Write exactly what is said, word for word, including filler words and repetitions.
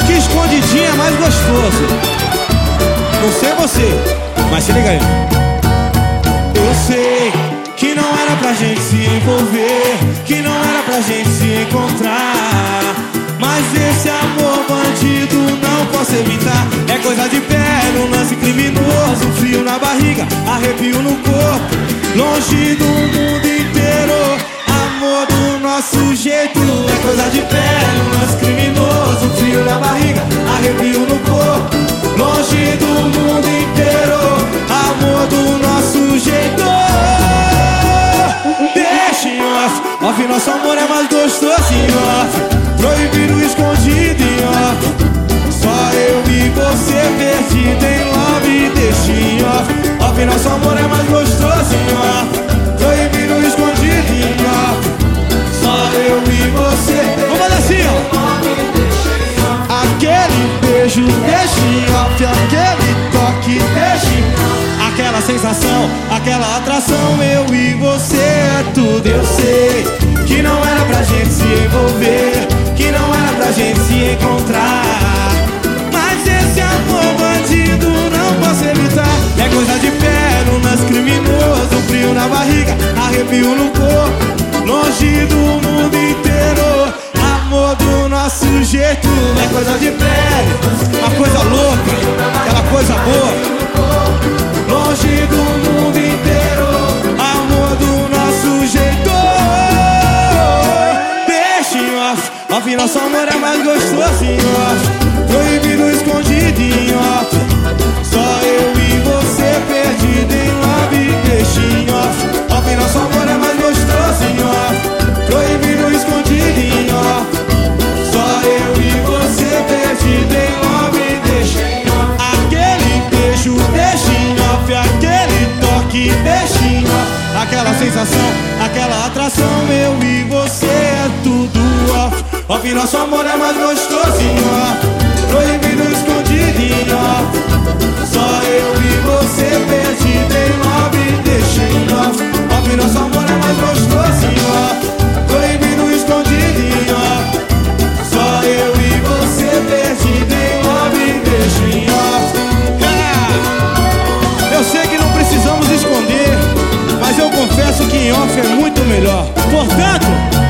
que escondidinho é mais gostoso. Não sei você, mas se liga aí. Eu sei que não era pra gente se envolver, que não era pra gente se encontrar, mas esse amor bandido não posso evitar. É coisa de pele, um lance criminoso, frio na barriga, arrepio no corpo, longe do mundo inteiro. Amor do nosso jeito. É coisa de pele, um lance criminoso, frio na barriga, arrepio no corpo, longe do mundo inteiro. Amor do nosso jeito. Deixa em off, off, nosso amor é mais gostoso em off, proibido, escondido em off, só eu e você perdido em love. Deixa em off, off, nosso amor é mais gostoso em off, proibido, escondido em off, só eu e você. Vamos fazer assim, ó. Aquele beijo, deixa em off, aquele toque, deixa em off, aquela sensação, aquela atração, eu e você é tudo. Eu sei que não era pra gente se envolver, que não era pra gente se encontrar, mas esse amor bandido não posso evitar. É coisa de pele, um lance criminoso, frio na barriga, arrepio no corpo, longe do mundo inteiro. Amor do nosso jeito. É coisa de pele, uma coisa louca, aquela coisa boa, longe do mundo inteiro. Amor do nosso jeito. Deixa em off, off, nosso amor é mais gostoso em off, proibido, escondido em off, só eu e você perdido em love. Deixa em off, off, nosso amor é mais gostoso em off, proibido, escondido em off, só eu e você perdido em love. Deixa em off, aquele beijo, deixa em off, aquele toque, deixa em off, aquela sensação, aquela atração, eu e você é tudo off. Off, nosso amor é mais gostoso em off, proibido, escondido em off, só eu e você perdido em love. Deixa em off, off, nosso amor é mais gostoso em off, proibido, escondido em off, só eu e você perdido em love. Deixa em off. Ah, eu sei que não precisamos esconder, mas eu confesso que em off é muito melhor. Portanto,